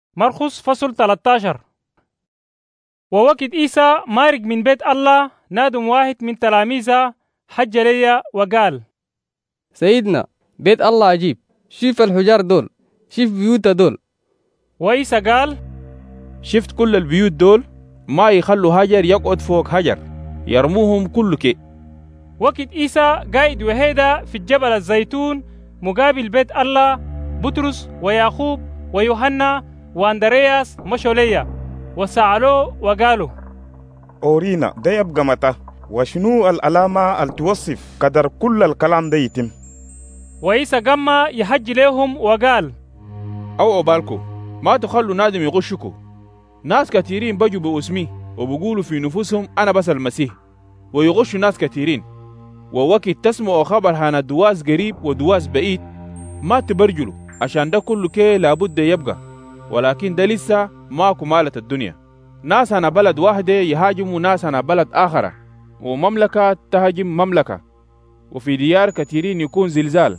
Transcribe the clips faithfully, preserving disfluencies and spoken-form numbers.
مرقس فصل ثلاثة عشر. ووقت عيسى مارق من بيت الله نادم واحد من تلاميذه حج لي وقال: سيدنا بيت الله عجيب، شوف الحجار دول، شوف بيوت دول. وعيسى قال: شفت كل البيوت دول؟ ما يخلوا هجر يقعد فوق هجر، يرموهم كل كي. وقت عيسى قاعد وهيدا في الجبل الزيتون مقابل بيت الله، بطرس ويعقوب ويوحنا واندرياس مشوا ليا وسألوه وقالوا: أورينا ده يبقى متى؟ وشنو العلامة اللي توصف قدر كل الكلام ده يتم؟ وعيسى قام يحج لهم وقال: أو بالكم ما تخلوا نادم يغشكم. ناس كثيرين بجوا باسمي وبيقولوا في نفوسهم أنا بس المسيح، ويغشوا ناس كثيرين. ووقت تسمعوا خبر هنا دواس قريب ودواس بعيد ما تبرجلوا، عشان ده كله كي لابد يبقى، ولكن ده لسه ماكو مالة الدنيا. ناس أنا بلد واحدة يهاجموا ناس أنا بلد آخرة، ومملكة تهاجم مملكة، وفي ديار كثيرين يكون زلزال،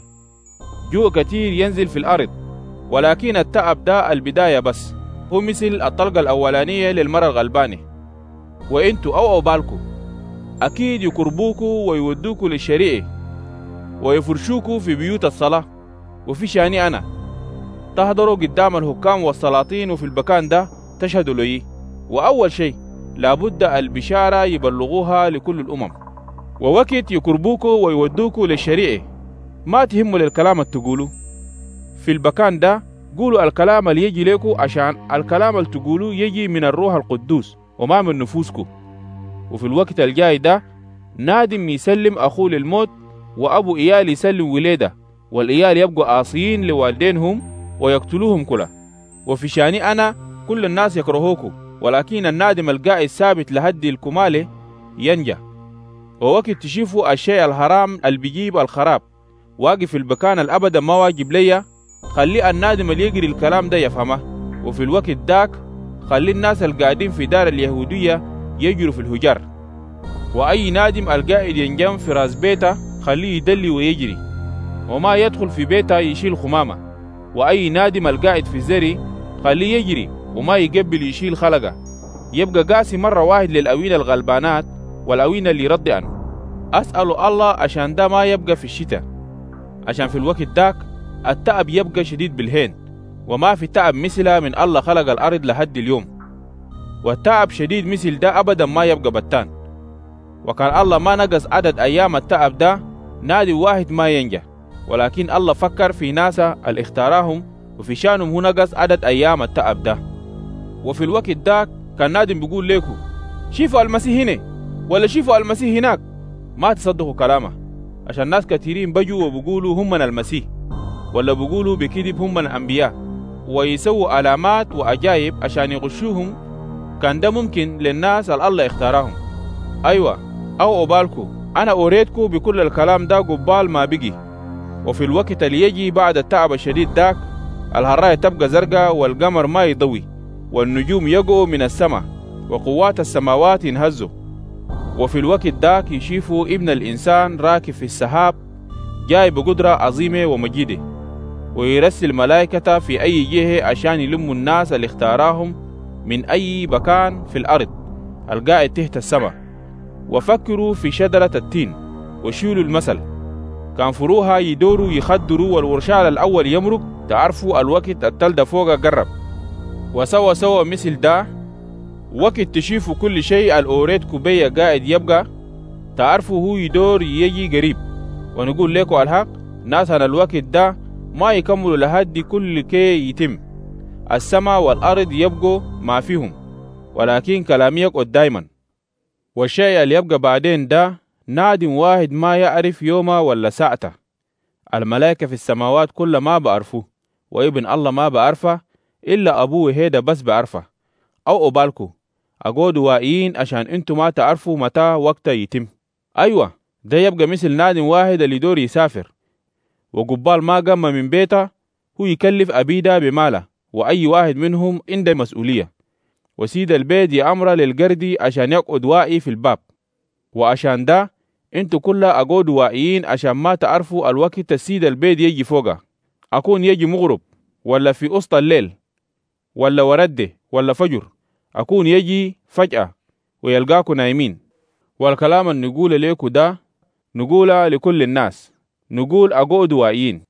جوع كثير ينزل في الأرض. ولكن التعب ده البداية بس، هو مثل الطلقة الأولانية للمرة الغلبانة. وإنتوا أو بالكم أكيد يقربوكوا ويودوكوا للشريعة ويفرشوكوا في بيوت الصلاة، وفي شاني أنا تحضروا قدام الحكام والسلاطين، وفي المكان ده تشهدوا لي. وأول شيء لابد البشارة يبلغوها لكل الأمم. ووقت يقربوكوا ويودوكوا للشريعة ما تهموا للكلام اللي تقولوا في المكان ده، قولوا الكلام اللي يجي لكم، عشان الكلام اللي تقولوا يجي من الروح القدوس وما من نفوسكم. وفي الوقت الجاي ده نادم يسلم أخوه للموت، وأبو إيال يسلم وليده، والإيال يبقوا عاصيين لوالدينهم ويقتلوهم كله. وفي شاني أنا كل الناس يكرهوكوا، ولكن النادم القائد ثابت لهدي الكمالة ينجح. ووقت تشوفوا الشيء الحرام اللي بيجيب الخراب واقف في المكان الأبدا ما واجب ليا، خلي النادم اللي يقري الكلام ده يفهمه. وفي الوقت داك خلي الناس القاعدين في دار اليهودية يجروا في الهجر، وأي نادم القائد ينجم في راس بيته خليه يدلي ويجري، وما يدخل في بيته يشيل خمامة. وأي نادم القائد في زري خليه يجري وما يقبل يشيل خلقة، يبقى قاسي مرة واحد للأوين الغلبانات والأوين اللي يرضي عنه. أسأل الله عشان ده ما يبقى في الشتاء، عشان في الوقت داك التعب يبقى شديد بالهين، وما في تعب مثله من الله خلق الأرض لحد اليوم. والتعب شديد مثل ده أبدا ما يبقى بتان. وكان الله ما نقص عدد أيام التعب ده نادي واحد ما ينجح، ولكن الله فكر في ناس اللي اختارهم وفي شانهم هو نقص عدد أيام التعب ده. وفي الوقت ده كان نادم بيقول لكم: شوفوا المسيح هنا ولا شوفوا المسيح هناك، ما تصدقوا كلامه، عشان ناس كثيرين بيجوا وبيقولوا هم من المسيح، ولا بيقولوا بكذب هم من الأنبياء، ويسووا علامات وأجايب عشان يغشوهم. كان ده ممكن للناس اللي الله اختارهم. أيوة، أو أبالكو أنا أوريتكو بكل الكلام ده قبال ما بقي. وفي الوقت اللي يجي بعد التعب الشديد داك الهراية تبقى زرقاء، والقمر ما يضوي، والنجوم يقعوا من السماء، وقوات السماوات ينهزوا. وفي الوقت داك يشوفوا ابن الإنسان راكب في السحاب جاي بقدرة عظيمة ومجيدة، ويرسل ملائكة في أي جهة عشان يلموا الناس اللي اختاراهم من أي مكان في الأرض القاعد تحت السماء. وفكروا في شجرة التين وشيلوا المثل، كان فروها يدوروا يخدروا والورشال الأول يمرق، تعرفوا الوقت التلد فوق قرب. وسوى سوى مثل ده وقت تشوفوا كل شيء الأوريت كوبية قاعد يبقى، تعرفوا هو يدور يجي قريب. ونقول لكم الحق، ناس عن الوقت ده ما يكملوا لحد كل كي يتم، السماء والأرض يبقوا ما فيهم، ولكن كلامي يقعد دايما. والشيء اللي يبقى بعدين ده نادم واحد ما يعرف يومه ولا ساعته. الملائكة في السماوات كل ما بعرفوه، وابن الله ما بعرفه إلا أبوه هيدا بس بعرفه. أو أبالكو أقودوا واقعين عشان انتوا ما تعرفوا متى وقت يتم. أيوة، ده يبقى مثل نادم واحد اللي دور يسافر، وقبال ما قام من بيته هو يكلف أبيده بماله، وأي واحد منهم عنده مسؤولية، وسيد البيت يأمر للقردي عشان يقعد واقي في الباب. وعشان ده انتوا كلها أقودوا واقعين عشان ما تعرفوا الوقت السيد البيت يجي فوقه، أكون يجي مغرب ولا في وسط الليل، ولا ورده ولا فجر أكون يجي فجأة ويلقاكم نايمين. والكلام اللي نقول لكم ده نقوله لكل الناس، نقول أقعدوا واعيين.